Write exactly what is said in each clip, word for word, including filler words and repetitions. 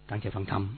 ตั้งใจฟังธรรม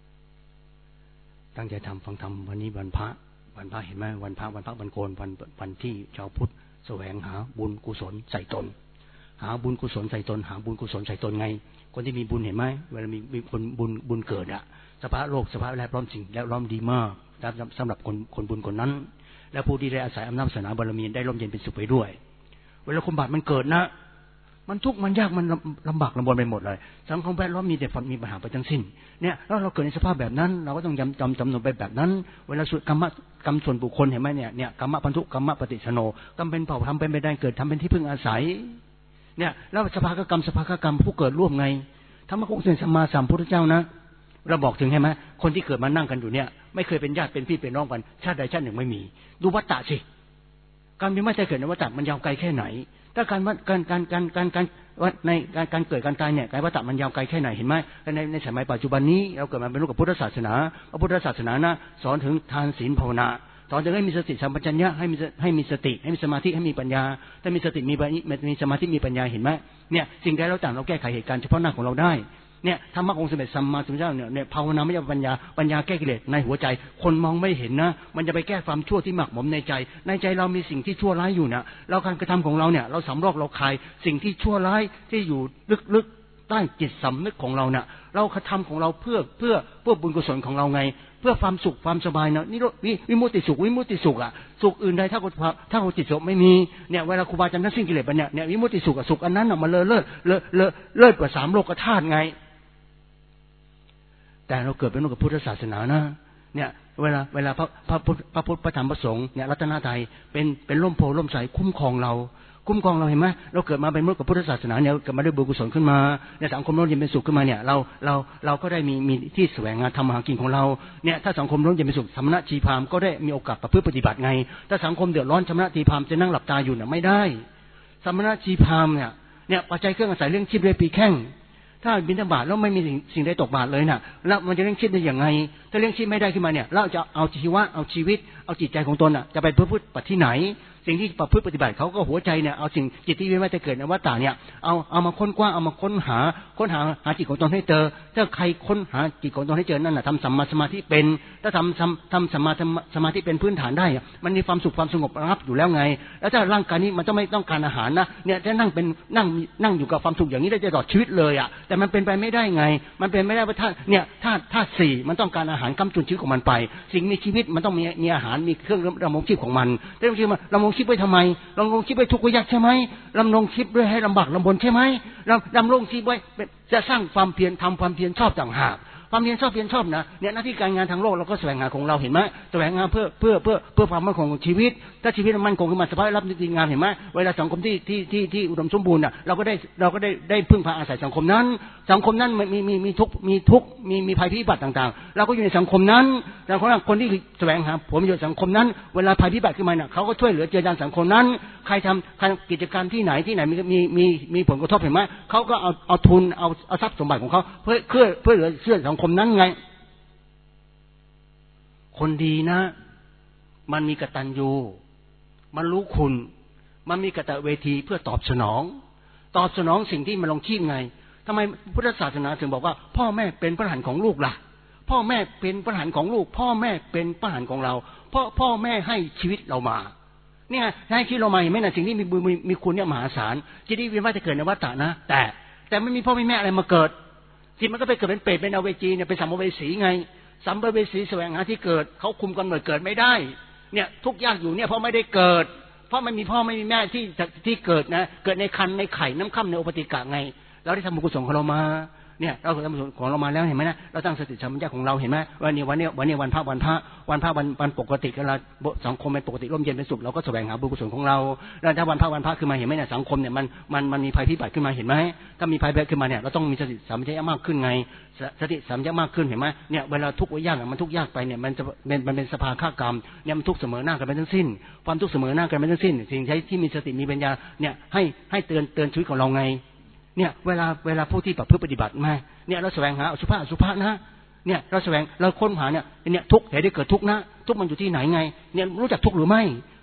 ตั้งใจทำฟังธรรมวันนี้วันพระวันพระเห็นไหมวันพระวันพระวันโกนวันวันที่ชาวพุทธแสวงหาบุญกุศลใส่ตนหาบุญกุศลใส่ตนหาบุญกุศลใส่ตนไงคนที่มีบุญเห็นไหมเวลามีมีคนบุญบุญเกิดอะสภาพโลกสภาพแวดล้อมสิ่งแวดล้อมดีมากสำหรับคนคนบุญคนนั้นและผู้ที่ได้อาศัยอำนาจศาสนาบารมีได้ร่มเย็นเป็นสุขไปด้วยเวลาคนบาปมันเกิดนะมันทุกข์มันยากมันลำบากลำบนไปหมดเลยสังคมแวดล้อมมีแต่มีปัญหาไปทั้งสิ้นเนี่ยแล้วเราเกิดในสภาพแบบนั้นเราก็ต้องจำจำจำนวนไปแบบนั้นเวลาสุดกรรมกรรมส่วนบุคคลเห็นไหมเนี่ยเนี่ยกรรมพันธุกรรมปฏิสโนกรรมเป็นเผ่าทำเป็นไปได้เกิดทำเป็นที่พึ่งอาศัยเนี่ยแล้วสภากรรมสภากรรมผู้เกิดร่วมไงธรรมกุศลสัมมาสัมพุทธเจ้านะเราบอกถึงใช่ไหมคนที่เกิดมานั่งกันอยู่เนี่ยไม่เคยเป็นญาติเป็นพี่เป็นน้องกันชาติใดชาติหนึ่งไม่มีดูวัฏฏะสิการมีไม่ใช่เกิดในวัฏฏะมันยาวไกลแค่ไหนถ้าการการการการการการในการการเกิดการตายเนี่ยการวัฏฏะมันยาวไกลแค่ไหนเห็นไหมในในสมัยปัจจุบันนี้เราเกิดมาเป็นลูกกับพุทธศาสนาพระพุทธศาสนานะสอนถึงทานศีลภาวนาสอนถึงให้มีสติสัมปชัญญะให้มีให้มีสติให้มีสมาธิให้มีปัญญาถ้ามีสติมีมีสมาธิมีปัญญาเห็นไหมเนี่ยสิ่งใดเราต่างเราแก้ไขเหตุการณ์เฉพาะหน้าของเราได้เนี่ยธรรมะองค์สมเด็จสัมมาสัมพุทธเจ้าเนี่ยเนี่ยภาวนาไม่ใช่ปัญญาปัญญาแก้กิเลสในหัวใจคนมองไม่เห็นนะมันจะไปแก้ความชั่วที่หมักหมมในใจในใจเรามีสิ่งที่ชั่วร้ายอยู่นะเราการกระทำของเราเนี่ยเราสำรอกเราคายสิ่งที่ชั่วร้ายที่อยู่ลึกๆใต้จิตสำนึกของเราเนี่ยเรากระทำของเราเพื่อเพื่อเพื่อบุญกุศลของเราไงเพื่อความสุขความสบายนะนี่วิมุตติสุขวิมุตติสุขอ่ะสุขอื่นใดถ้าถ้าเราจิตสุขไม่มีเนี่ยเวลาครูบาอาจารย์ท่านสิ้นกิเลสไปเนี่ยเนี่ยวิมุตติสุขกับสุขอันนั้นน่ะมันเลอะเลิศเลอะเลอะเลิศกว่าสามโลกธาตุไงแต่เราเกิดเป็นลูกกับพุทธศาสนานะเนี่ยเวลาเวลาพระพระพุทธพระพุทธพระธรรมพระสงฆ์เนี่ยรัตนตรัยเป็นเป็นร่มโพล่มใสคุ้มครองเราคุ้มครองเราเห็นไหมเราเกิดมาเป็นลูกกับพุทธศาสนาเนี่ยเกิดมาด้วยบุญกุศลขึ้นมาในสังคมร่มเย็นเป็นสุขขึ้นมาเนี่ยเราเราเราก็ได้มีมีที่แสวงหาทำหากินของเราเนี่ยถ้าสังคมร่มเย็นเป็นสุขสมณะชีพราหมณ์ก็ได้มีโอกาสประพฤติปฏิบัติไงถ้าสังคมเดือดร้อนสมณะชีพราหมณ์จะนั่งหลับตาอยู่เนี่ยไม่ได้สมณะชีพราหมณ์เนี่ยเนี่ยปัจจัยเครื่องอาศัยเรื่องชีพด้วยปีแข้งถ้าบิณฑบาตแล้วไม่มีสิ่งสิ่งใดตกบาตรเลยน่ะแล้วมันจะเลี้ยงชีพได้อย่างไงถ้าเลี้ยงชีพไม่ได้ขึ้นมาเนี่ยเราจะเอาชีวะเอาชีวิตเอาจิตใจของตนน่ะจะไปประพฤติปฏิบัติที่ไหนสิ่งที่ประพฤติปฏิบัติเขาก็หัวใจเนี่ยเอาสิ่งจิตที่ไม่ได้เกิดในวัฏฏะเนี่ยเอาเอามาค้นกว้างเอามาค้นหาค้นหาหาจิตของตนให้เจอถ้าใครค้นหาจิตของตนให้เจอนั่นน่ะทำสัมมาสมาธิเป็นถ้าทำทำทำสัมมาสมาธิเป็นพื้นฐานได้มันมีความสุขความสงบระงับอยู่แล้วไงแล้วถ้าร่างกายนี้มันต้องไม่ต้องการอาหารนะเนี่ยจะนั่งเป็นนั่งนั่งอยู่กับความสุขอย่างนี้ได้ตลอดชีวิตเลยอ่ะแต่มันเป็นไปไม่ได้ไงมันเป็นไม่ได้ว่าถ้าเนี่ยถ้าถ้าสี่มันต้องการอาหารกำจุนชีวิตของมันไปสิ่งมีชีวิตมันต้องมีมีอาหารมีเครื่องดำรงชีพของมันแต่บางทีมันดำรงชีพไว้ทำไมดำรงชีพไว้ทุกข์ยากใช่ไหมดำรงชีพด้วยให้ลำบากลำบนใช่ไหมดำรงชีพไว้จะสร้างความเพียรทำความเพียรชอบต่างหากความเพียรชอบเพียรชอบนะเนี่ยหน้าที่การงานทางโลกเราก็แสวงหาของเราเห็นไหมแสวงหาเพื่อเพื่อเพื่อเพื่อความมั่นคงของชีวิตถ้าชีวิตมันคงขึ้นมาสภาพรับดีงามเห็นไหมเวลาสังคมที่ที่ที่ที่อุดมสมบูรณ์อ่ะเราก็ได้เราก็ได้ได้พึ่งพาอาศัยสังคมนั้นสังคมนั้นมีมีมีทุกมีทุกมีมีภัยพิบัติต่างๆเราก็อยู่ในสังคมนั้นสังคมนั้นคนที่แสวงหาผลประโยชน์สังคมนั้นเวลาภัยพิบัติขึ้นมาเนี่ยเขาก็ช่วยเหลือเจือจานสังคมนั้นใครทำกิจกรรมที่ไหนที่ไหนมีมีมีมีผลกระทบเห็นไหมเขาก็เอาเอาทุนเอาเอาทรัพย์สมบัติของเขาเพื่อเพื่อเพื่อเหลือเชื่อสังคมนั้นไงคนดีนะมันมีกตัญญูมันรู้คุณมันมีกตเวทีเพื่อตอบสนองตอบสนองสิ่งที่มันลงชีพไงทำไมพุทธศาสนาถึงบอกว่าพ่อแม่เป็นพระหันของลูกล่ะพ่อแม่เป็นพระหันของลูกพ่อแม่เป็นพระหันของเราเพราะพ่อแม่ให้ชีวิตเรามาเนี่ยให้ชีวิตเรามาเห็นไหมนะสิ่งที่มีบุญมีคุณเนี่ยมหาศาลจิตวิญญาณว่าจะเกิดในวัฏฏะนะแต่แต่ไม่มีพ่อไม่แม่อะไรมาเกิดจิตมันก็ไปเกิดเป็นเปรตเป็นอเวจีเนี่ยเป็นสัมภเวสีไงสัมภเวสีแสวงหาที่เกิดเขาคุมกำเนิดเกิดไม่ได้เนี่ยทุกข์ยากอยู่เนี่ยเพราะไม่ได้เกิดเพราะไม่มีพ่อไม่มีแม่ที่ที่เกิดนะเกิดในครรภ์ในไข่น้ำค่ำในโอปติกะไงเราได้ทำบุญกุศลของเรามาเนี่ยเราทำบุญของเรามาแล้วเห็นไหมนะเราตั้งสติสัมปชัญญะของเราเห็นไหมวันนี้วันนี้วันนี้วันพระวันพระวันพระวันวันปกติกันเราสังคมเป็นปกติร่มเย็นเป็นสุขเราก็แสวงหาบุญกุศลของเราแล้วถ้าวันพระวันพระขึ้นมาเห็นไหมเนี่ยสังคมเนี่ยมันมันมันมีภัยพิบัติขึ้นมาเห็นไหมถ้ามีภัยพิบัติขึ้นมาเนี่ยเราต้องมีสติสัมปชัญญะมากขึ้นไงสติสัมปชัญญะมากขึ้นเห็นไหมเนี่ยเวลาทุกข์ยากมันทุกข์ยากไปเนี่ยมันจะเป็นมันเป็นสภาฆากรรมเนี่ยมันทุกข์เสมอหน้ากันไปทั้งสิ้นความทุกข์เสมอหน้ากันไปทั้งสิ้นสิ่งใช้ที่มีสติมีปัญญาเนี่ยให้ให้เตือนเตือนชีวิตของเราไงเนี่ยเวลาเวลาผู้ที่ประพฤติปฏิบัติมาเนี่ยเราแสวงหาอสุภะอสุภะนะเนี่ยเราแสวงเราค้นหาเนี่ยเนี่ยทุกข์เหตุที่เกิดทุกข์นะทุกข์มันอยู่ที่ไหนไงเนี่ยรู้จักทุกข์หรือไม่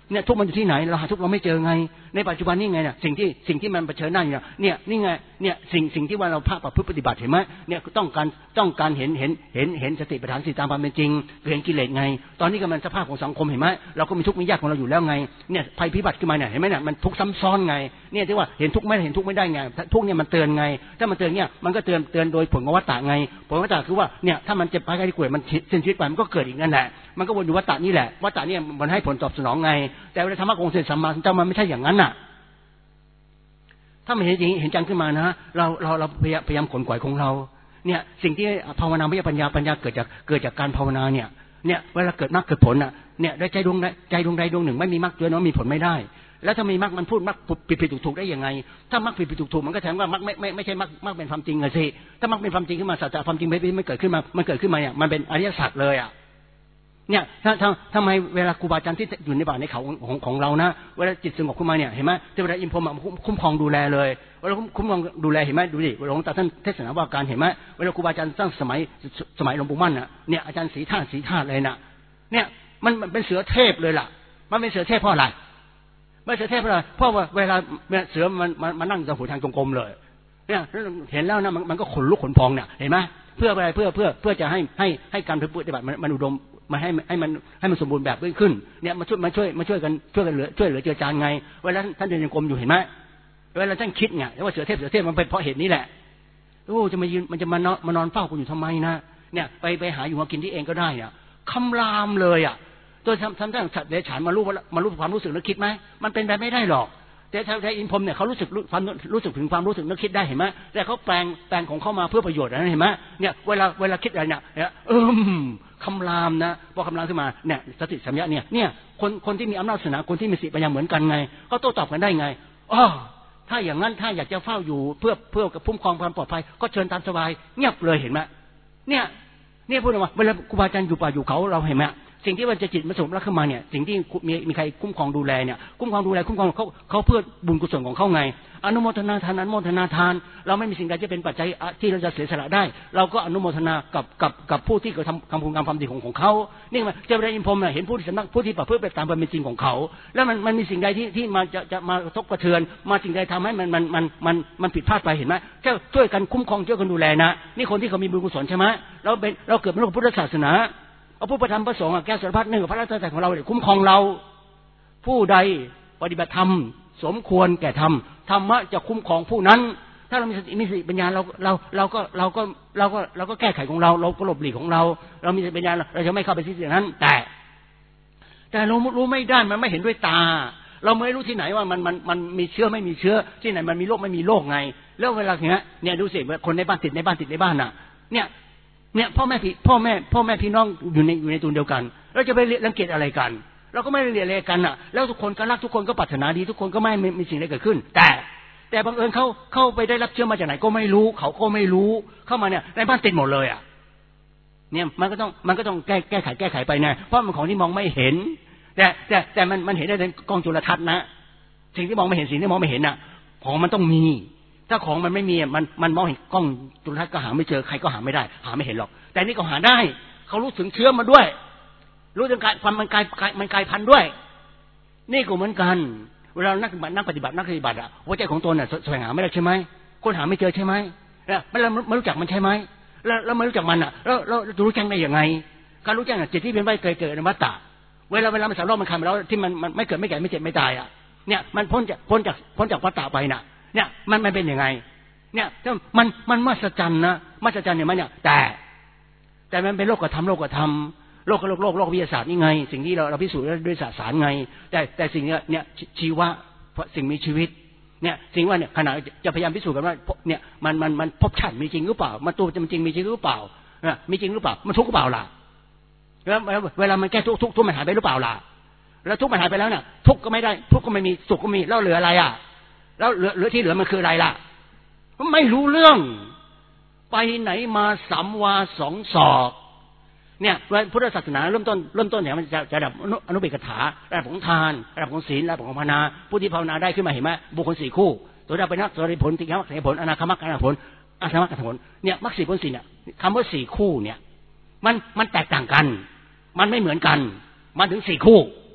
เนี่ยทุกมันอยู่ที่ไหนเราหาทุกเราไม่เจอไงในปัจจุบันนี่ไงเนี่ยสิ่งที่สิ่งที่มันเผชิญหน้าอยู่เนี่ยนี่ไงเนี่ยสิ่งสิ่งที่ว่าเราภาคประพฤติปฏิบัติเห็นไหมเนี่ยต้องการต้องการเห็นเห็นเห็นเห็นสติปัฏฐานสี่ตามความเป็นจริงเห็นกิเลสไงตอนนี้ก็มันสภาพของสังคมเห็นไหมเราก็มีทุกข์มียากของเราอยู่แล้วไงเนี่ยภัยพิบัติขึ้นมาเนี่ยเห็นไหมเนี่ยมันทุกข์ซ้ำซ้อนไงเนี่ยที่ว่าเห็นทุกข์ไม่เห็นทุกข์ไม่ได้ไงทุกข์เนี่ยมันเตือนไงถ้ามันเตือนเนี่ยมันก็เตือนเตือนโดยผลของวัฏฏะไงผลของวัฏฏะคือว่าเนี่ยถ้ามันเจ็บไปก็ที่ป่วยมันสิ้นชีวิตไปมันก็เกิดอีกนั่นแหละมันก็วนอยู่วัฏฏะนี่แหละวัฏฏะเนี่ยมันให้ผลตอบสนองไงแต่เวลาธรรมะของเสด็จสัมมาสัมพุทธเจ้ามันไม่ใช่อย่างนั้นน่ะถ้ามันเห็นจริงเห็นจังขึ้นมานะเราเราเราพยายามพยายามขนขวายของเราเนี่ยสิ่งที่ภาวนาไม่ใช่ปัญญาปัญญาเกิดจากเกิดจากการภาวนาเนี่ยเนี่ยเวลาเกิดมรรคเกิดผลน่ะเนี่ยได้ใจดวงใดใจดวงใดดวงหนึ่งไม่มีมรรคด้วยเนาะมีผลไม่ได้แล้วถ้ามีมรรคมันพูดมรรคผิดผิดถูกถูกได้ยังไงถ้ามรรคผิดผิดถูกถูกมันก็แทนว่ามรรคไม่ไม่ไม่ใช่มรรคมรรคเป็นความจริงเลยสิถ้ามรรคเป็นความจริงขึ้นมาสัจจะความจริงไม่ไม่เกิดขึ้นมามันเกิดขึ้นมาเนี่ยมันเป็นอริยสัจเลยอ่ะเนี่ยถ้าถ้าทำไมเวลาครูบาอาจารย์ที่อยู่ในบาตรในเขาของของเรานะเวลาจิตสงบขึ้นมาเนี่ยเห็นไหมเทวดาอินพรหมคุ้มครองดูแลเลยเวลาคุ้มครองดูแลเห็นไหมดูดิหลวงตาท่านเทศนาว่าการเห็นไหมเวลาครูบาอาจารย์ตั้งสมัยสมัยหลวงปู่มั่นน่ะเนี่ยอาจารย์ศรีธาตุศรีธาตุเลยน่ะเนี่ยมันมันเป็นเสือเทพเลยล่ะมันเป็นเสือเทพเพราะอะไรไม่เสือเทพเพราะอะไรเพราะว่าเวลาเสือมันมันนั่งจะหัวทางกลมๆเลยเนี่ยเห็นแล้วนะมันมันก็ขนลุกขนพองเนี่ยเห็นไหมเพื่ออะไรเพื่อเพื่อเพื่อจะให้ให้ให้การปฏิบัติมันอุดมมาให้ให้มันให้มันสมบูรณ์แบบขึ้นเนี่ยมาช่วยมาช่วยมาช่วยกันช่วยกันเหลือช่วยเหลือเจือจานไงเวลาท่านเดินยังกรมอยู่เห็นไหมเวลาท่านคิดไงว่าเสือเทพเสือเทพมันเป็นเพราะเหตุนี้แหละโอ้จะมายืนมันจะมานอนมานอนเฝ้าคุณอยู่ทำไมนะเนี่ยไปไปหาอยู่มากินที่เองก็ได้เนี่ยคำรามเลยอ่ะตัวทำทำได้สัตว์เดรัจฉานมารู้มารู้ความรู้สึกนึกคิดไหมมันเป็นไปไม่ได้หรอกแต่ชาวไทยอินพรหมเนี่ยเขารู้สึกความรู้สึกถึงความรู้สึกนึกคิดได้เห็นไหมแต่เขาแปลงแปลงของเข้ามาเพื่อประโยชน์นะเห็นไหมเนี่ยเวลาเวลาคิดอะไรเนี่ยเออคำรามนะพอคำรามขึ้นมาเนี่ยสติสัมยาเนี่ยเนี่ยคนคนที่มีอำนาจศาสนาคนที่มีสติปัญญาเหมือนกันไงเขาโต้ตอบกันได้ไงอ๋อถ้าอย่างนั้นถ้าอยากจะเฝ้าอยู่เพื่อเพื่อกับคุ้มครองความปลอดภัยก็เชิญตามสบายเงียบเลยเห็นไหมเนี่ยเนี่ยพูดออกมาเวลาครูบาอาจารย์อยู่ป่าอยู่เขาเราเห็นไหมสิ่งที่มันจะจิตมันสมรักขึ้นมาเนี่ยสิ่งที่มีมีใครคุ้มครองดูแลเนี่ยคุ้มครองดูแลคุ้มครองเขาเขาเพื่อบุญกุศลของเขาไงอนุโมทนาทานอนุโมทนาทานเราไม่มีสิ่งใดที่เป็นปัจจัยที่เราจะเสียสละได้เราก็อนุโมทนากับกับกับผู้ที่เขาทำทำคุณงามความดีของของเขานี่มันเจ้าพระอินทร์พรหมเนี่ยเห็นผู้ที่สำนักผู้ที่ประพฤติไปตามความเป็นจริงของเขาแล้วมันมันมีสิ่งใดที่ที่มาจะจะมากระทบกระเทือนมาสิ่งใดทำให้มันมันมันมันมันผิดพลาดไปเห็นไหมเจ้าช่วยกันคุ้มครองช่วยกันดูแลนะนี่คนที่เขามีบุญกุศลใช่ไหมเราเป็นเราเกิดเป็นพุทธศาสนาพระพุทธธรรมพระสงฆ์แก้วสารพัดหนึ่งพระราชาของเราเนี่ยคุ้มครองเราผู้ใดปฏิบัติธรรมสมควรแก่ธรรมธรรมะจะคุ้มครองผู้นั้นถ้าเรามีสติมีสติปัญญาเราเราเราก็เราก็เราก็เราก็แก้ไขของเราเราก็หลบหลีกของเราเรามีสติปัญญาเราจะไม่เข้าไปที่สิ่งนั้นแต่แต่เรารู้ไม่ได้มันไม่เห็นด้วยตาเราไม่รู้ที่ไหนว่ามันมันมันมีเชื้อไม่มีเชื้อที่ไหนมันมีโรคไม่มีโรคไงแล้วเวลาเนี้ยเนี่ยดูสิคนในบ้านติดในบ้านติดในบ้านน่ะเนี่ยเนี่ยพ่อแม่พี่พ่อแม่พ่อแม่พี่น้องอยู่ในอยู่ในตัวเดียวกันเราจะไปรังเกียจอะไรกันเราก็ไม่ได้เรียนอะไรกันน่ะแล้วทุกคนก็รักทุกคนก็ปรารถนาดีทุกคนก็ไม่มีสิ่งใดเกิดขึ้นแต่แต่บังเอิญเขาเข้าไปได้รับเชื้อมาจากไหนก็ไม่รู้เขาก็ไม่รู้เข้ามาเนี่ยในบ้านติดหมดเลยอ่ะเนี่ยมันก็ต้องมันก็ต้องแก้แก้ไขแก้ไขไปนะเพราะมันของที่มองไม่เห็นแต่แต่แต่มันมันเห็นได้ในกล้องจุลทรรศน์นะสิ่งที่มองไม่เห็นสิ่งที่มองไม่เห็นน่ะของมันต้องมีถ้าของมันไม่มีมันมันมองเห็นกล้องจุลทรรศน์ก็หาไม่เจอใครก็หาไม่ได้หาไม่เห็นหรอกแต่นี่ก็หาได้เขารู้ถึงเชื้อมาด้วยรู้ถึงการความมันกลายมันกลายพันธุ์ด้วยนี่ก็เหมือนกันเวลานักนักปฏิบัตินักปฏิบัติอ่ะหัวใจของตนน่ะแสวงหาไม่ได้ใช่ไหมคนหาไม่เจอใช่ไหมแล้วเราไม่รู้จักมันใช่ไหมแล้วเราไม่รู้จักมันอ่ะแล้วเราจะรู้แจ้งได้ยังไงการรู้แจ้งจิตที่เป็นไว้เกิดเกิดในวัฏฏะเวลาเวลามันสารรอบมันคลายไปแล้วที่มันมันไม่เกิดไม่แก่ไม่เจ็บไม่ตายอ่ะเนี่ยมันพ้นจากพ้นจากพ้นจากวัฏฏะไปน่ะเนี่ยมันมันเป็นยังไงเนี่ยมันมันมหัศจรรย์นะมหัศจรรย์เนี่ยมันเนี่ยแต่แต่มันเป็นโลกธรรมโลกธรรมโลกโลกโลกโลกวิทยาศาสตร์นี่ไงสิ่งที่เราเราพิสูจน์ด้วยศาสตร์ไงแต่แต่สิ่งเนี้ยเนี่ยชีวะสิ่งมีชีวิตเนี่ยสิ่งว่าเนี่ยขณะจะพยายามพิสูจน์กันว่าเนี่ยมันมันมันพบชาติมีจริงหรือเปล่ามันตัวจริงมีจริงหรือเปล่าเนี่ยมีจริงหรือเปล่ามันทุกข์หรือเปล่าล่ะแล้วเวลามันแก้ทุกข์ทุกข์ทุกข์มันหายไปหรือเปล่าล่ะแล้วทุกข์มันหายไปแล้วเนี่ยทุกข์ก็ไม่ได้ทุกข์ก็ไม่มีสุขก็มีแล้วเหลืออะไรอ่ะแล้วเหลือเหลือที่เหลือมันคืออะไรล่ะไม่รู้เรื่องไปไหนมาสัมวาสองศอกเนี่ยพุทธศาสนาเริ่มต้นเริ่มต้นเนี่ยมันจะจะระดับอนุเบกขาระดับของทานระดับของศีลระดับของภาวนาผู้ที่ภาวนาได้ขึ้นมาเห็นไหมบุคคลสี่คู่ตัวได้เป็นนักโสดาผลติฆมรรคผลอนาคมรรคผลอาสมรรคผลเนี่ยมรรคสี่ผลสี่เนี่ยคำว่าสี่คู่เนี่ยมันมันแตกต่างกันมันไม่เหมือนกันมันถึงสี่คู่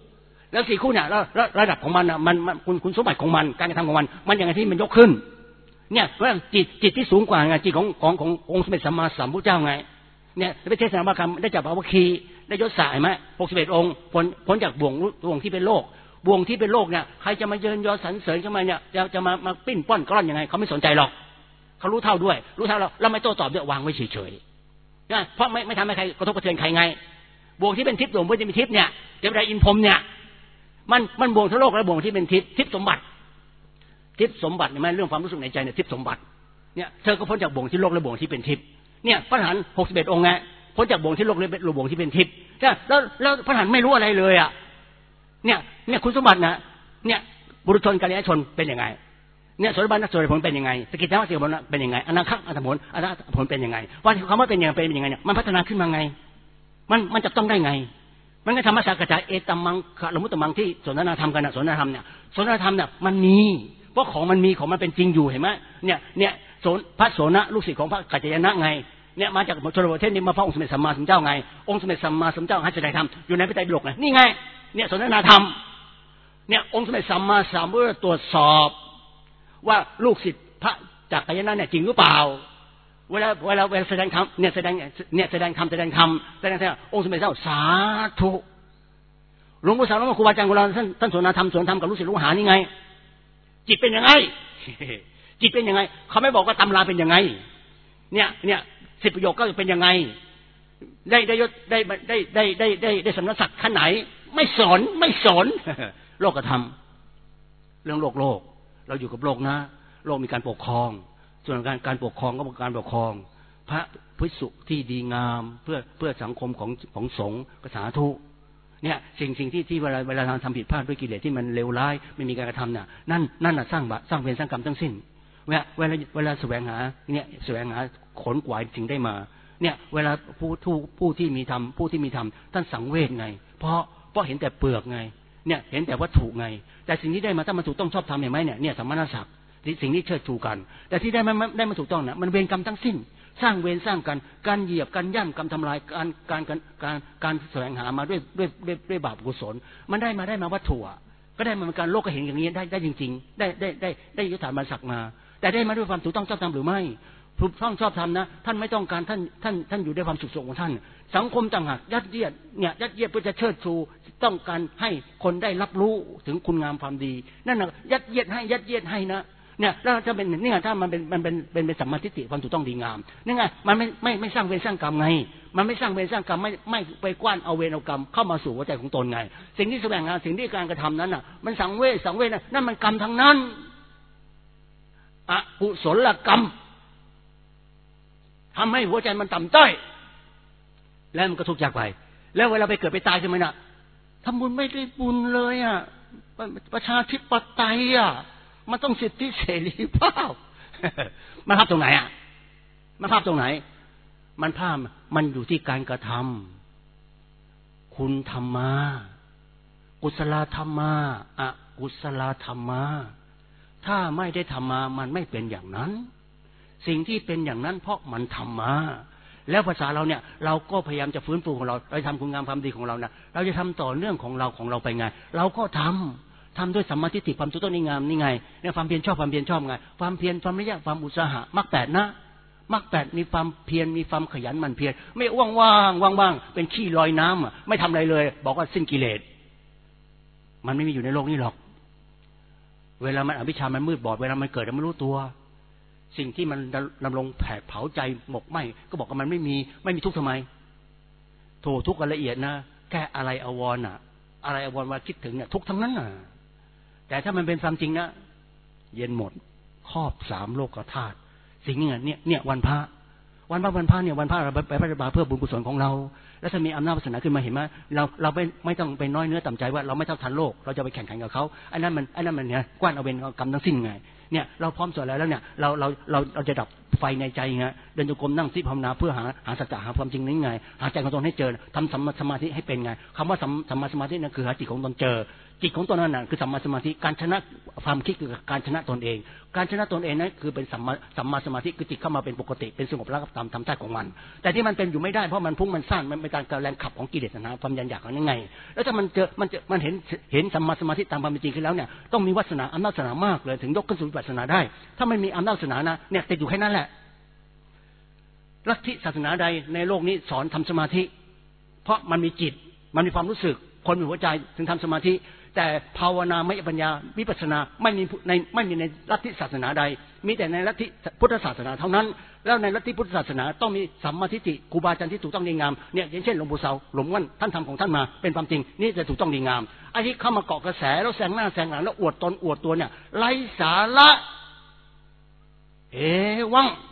แล้วสี่คู่เนี่ยแล้วระดับของมันอ่ะมันคุณคุณสมบัติของมันการกระทำของมันมันอย่างไรที่มันยกขึ้นเนี่ยว่าจิตจิตที่สูงกว่าไงจิตของของขององค์สมเด็จสัมมาสัมพุทธเจ้าไงเนี่ยพระเทศนาบาคำได้จับเอาวคีได้ยศสายไหมหกสิบเอ็ดองค์พ้นพ้นจากบ่วงบ่วงที่เป็นโลกบ่วงที่เป็นโลกเนี่ยใครจะมาเยินยอสรรเสริญเข้ามาเนี่ยจะจะมามาปิ้นป้อนกล้อนยังไงเขาไม่สนใจหรอกเขารู้เท่าด้วยรู้เท่าเราเราไม่โต้ตอบด้วยวางไว้เฉยๆนะเพราะไม่ไม่ทำให้ใครกระทบกระเทือนใครไงบ่วงที่เป็นทิพย์บ่วงที่เป็นทิพย์เนี่ยเทวดาอินพรหมเนี่ยมันมันบ่วงทั้งโลกและบ่วงที่เป็นทิพย์ทิพย์สมบัติทิพย์สมบัติเนี่ยมันเรื่องความรู้สึกในใจเนี่ยทิพย์สมบัติเนี่ยเธอก็พ้นจากบ่วงที่โลกและบ่วงที่เป็นทิพย์เนี่ยพระอรหันต์หกสิบเอ็ดองค์ไงพ้นจากบ่วงที่โลกและบ่วงที่เป็นทิพย์แล้วแล้วพระอรหันต์ไม่รู้อะไรเลยอ่ะเนี่ยเนี่ยคุณสมบัตินะเนี่ยบุรุษชนกัลยาณชนเป็นยังไงเนี่ยโสดาบันนักโสดาผลเป็นยังไงสกิทามัสสิผลเป็นยังไงอนาคอัตผลอนาคผลเป็นยังไงว่าคำว่าเป็นยังไงเป็นยังไงเนี่ยมันพัฒนาขึ้นมาไงมันมันจะต้องได้ไงมันก็ธรรมชาติกระจายเอตัมมังขะละมุตตมังที่สนทนาธรรมกันนะสนทนาธรรมเนี่ยสนทนาธรรมเนี่ยมันมีเพราะของมันมีของมันเป็นจริงอยู่เห็นไหมเนี่ยเนี่ยโสนพระโสนะลูกศิษย์ของพระกัจจายนะไงเนี่ยมาจากชนบทประเทศนี้มาพระองค์สมเด็จสัมมาสัมพุทธเจ้าไงองค์สมเด็จสัมมาสัมพุทธเจ้าให้แสดงธรรมอยู่ในพระไตรปิฎกไงนี่ไงเนี่ยสนทนาธรรมเนี่ยองค์สมเด็จสัมมาสัมพุทธเจ้าตรวจสอบว่าลูกศิษย์พระจักรยานเนี่ยจริงหรือเปล่าเวลาเวลาเวลาแสดงธรรมเนี่ยแสดงเนี่ยแสดงธรรมแสดงธรรมแสดงธรรมองค์สมเด็จเจ้าสาธุหลวงปู่สาวหลวงปู่ครูบาอาจารย์ของเราท่านท่านสนทนาธรรมสนธรรมกับลูกศิษย์ลูกหานี่ไงจิตเป็นยังไงจิตเป็นยังไงเขาไม่บอกว่าตำราเป็นยังไงเนี่ยเนี่ยสิบประโยคก็เป็นยังไงได้ได้ยศได้ได้ได้ได้ได้ได้สำนักศักดิ์ขั้นไหนไม่สอนไม่สอนโลกธรรมเรื่องโลกโลกเราอยู่กับโลกนะโลกมีการปกครองส่วนการการปกครองก็เป็นการปกครองพระภิกษุที่ดีงามเพื่อเพื่อสังคมของของสงฆ์ก็สาธุเนี่ยสิ่งสิ่งที่ที่เวลาเวลาทำผิดพลาดด้วยกิเลสที่มันเลวร้ายไม่มีการกระทำเนี่ยนั่นนั่นน่ะสร้างบาปสร้างเวรสร้างกรรมทั้งสิ้นเวลาเวลาเวลาแสวงหาเนี่ยแสวงหาขนกวายถึงได้มาเนี่ยเวลาผู้ผู้ผู้ที่มีธรรมผู้ที่มีธรรมท่านสังเวชไงเพราะเพราะเห็นแต่เปลือกไงเนี่ยเห็นแต่วัตถุไงแต่สิ่งที่ได้มาถ้ามันถูกต้องชอบธรรมเห็นไหมเนี่ยเนี่ยสัมมานาศักดิ์สิ่งที่เชิดชูกันแต่ที่ได้มาได้มาถูกต้องนะมันเวรกรรมทั้งสิ้นสร้างเวรสร้างกันการเหยียบการย่ำการทำลายการการการการการแสวงหามาด้วยด้วยด้วยด้วยบาปกุศลมันได้มาได้มาวัตถุก็ได้มาเหมือนกันโลกก็เห็นอย่างนี้ได้ได้จริงๆได้ได้ได้ได้ยุทธานบรรศักดิ์มาแต่ได้มาด้วยความถูกต้องชอบธรรมหรือไม่ถูกต้องชอบธรรมนะท่านไม่ต้องการท่านท่านท่านอยู่ด้วยความสุขสงของท่านสังคมต่างหากยัดเยียดเนี่ยยัดเยียดเพื่อจะเชิดชูต้องการให้คนได้รับรู้ถึงคุณงามความดีนั่นน่ะยัดเยียดให้ยัดเยียดให้นะเนี่ยแล้วจะเป็นนี่ไงถ้ามันเป็นมันเป็นเป็นเป็นสัมมาทิฏฐิความถูกต้องดีงามนี่ไงมันไม่ไม่ไม่สร้างเวรสร้างกรรมไงมันไม่สร้างเวรสร้างกรรมไม่ไม่ไปกว้านเอาเวรเอากรรมเข้ามาสู่หัวใจของตนไงสิ่งที่แสวงหาสิ่งที่การกระทำนั้นน่ะมันสังเวชสังเวชนะนั่นมันกรรมทั้งนั้นอกุศลกรรมทำให้หัวใจมันต่ำต้อยแล้วมันก็ทุกข์ยากไปแล้วเวลาไปเกิดไปตายขึ้นมาน่ะทำบุญไม่ได้บุญเลยอ่ะประชาธิปไตยอ่ะมันต้องสิทธิเสรีภาพมันภาพตรงไหนอ่ะมันภาพตรงไหนมันภาพมันอยู่ที่การกระทำคุณธรรมะกุศลธรรมะอกุศลธรรมะถ้าไม่ได้ทำมามันไม่เป็นอย่างนั้นสิ่งที่เป็นอย่างนั้นเพราะมันทำมาแล้วภาษาเราเนี่ยเราก็พยายามจะฟื้นฟูของเราเราทำคุณงามความดีของเรานะเราจะทำต่อเนื่องของเราของเราไปไงเราก็ทำทำด้วยสัมมาทิฏฐิความถูกต้องในงามนี่ไงเนี่ยความเพียรชอบความเพียรชอบไงความเพียรความระยะความอุตสาหะมรรคแปดนะมรรคแปดมีความเพียรมีความขยันหมั่นเพียรไม่ว่างว่างว่างว่างเป็นขี้ลอยน้ำอ่ะไม่ทำอะไรเลยบอกว่าสิ้นกิเลสมันไม่มีอยู่ในโลกนี้หรอกเวลามันอวิชชามันมืดบอดเวลามันเกิดมันไม่รู้ตัวสิ่งที่มันดำรงแผดเผาใจหมกไหมก็บอกว่ามันไม่มีไม่มีทุกข์ทำไมโถทุกข์กันละเอียดนะแค่อะไรอวรอ่ะอะไรอวรว่าคิดถึงเนี่ยทุกข์ทั้งนั้นน่ะแต่ถ้ามันเป็นความจริงนะเย็นหมดครอบสามโลกธาตุสิ่งนี้เนี่ยเนี่ยวันพระวันพระวันพระเนี่ยวันพระเราไปปฏิบัติเพื่อบุญกุศลของเราแล้วถ้ามีอำนาจวาสนาขึ้นมาเห็นไหมเราเราไม่ไม่ต้องไปน้อยเนื้อต่ำใจว่าเราไม่เท่าทันโลกเราจะไปแข่งขันกับเขาอันนั้นมันอันนั้นมันเนี่ยกว้านเอาเวรเอากรรมทั้งสิ้นไงเนี่ยเราพร้อมสวดแล้วแล้วเนี่ยเราเราเราเราจะดับไฟในใจไงเดินจงกรมนั่งสิภาวนาเพื่อหาหาสัจจะหาความจริงนี้ไงหาใจของตนให้เจอทำสัมมาสมาธิให้เป็นไงคำว่าสัมมาสมาธินั่นคือหาจิตของตนเจอจิตของตนนั่นน่ะคือสัมมาสมาธิการชนะความคิดคือการชนะตนเองการชนะตนเองนั้นคือเป็นสัมมาสัมมาสมาธิคือจิตเข้ามาเป็นปกติเป็นสงบแล้วก็ตามธรรมชาติของมันแต่ที่มันเป็นอยู่ไม่ได้เพราะมันพุ่งมันสั้นมันเป็นการแรงขับของกิเลสนะความยันอยากนั้นไงแล้วถ้ามันเจอมันเจอมันเห็นเห็นสัมมาสมาธิตามความเป็นจริงขึ้นแล้วเนี่ยต้องมีวาสนาอำนาจวาสนามากเลยถึงยกขึ้นสู่วิปัสสนาได้ถ้าไม่มีอำนาจวาสนานะเนี่ยติดอยู่แค่นั้นแหละลัทธิศาสนาใดในโลกนี้สอนทำสมาธิเพราะมันมีจิตมันมีความรู้สึกคนมีหัวใจถึงทำสมาธิแต่ภาวนาไม่ปัญญาวิปัสสนาไม่มีในไม่มีในลัทธิศาสนาใดมีแต่ในลัทธิพุทธศาสนาเท่านั้นแล้วในลัทธิพุทธศาสนาต้องมีสัมมาทิฏฐิครูบาอาจารย์ที่ถูกต้องดีงามเนี่ยอย่างเช่นหลวงปู่เสาหลวงมั่นท่านทำของท่านมาเป็นความจริงนี่จะถูกต้องดีงามไอ้ที่เข้ามาเกาะกระแสแล้วแซงหน้าแซงหลังแล้วอวดตนอวดตัวเนี่ยไร้สาระเอวัง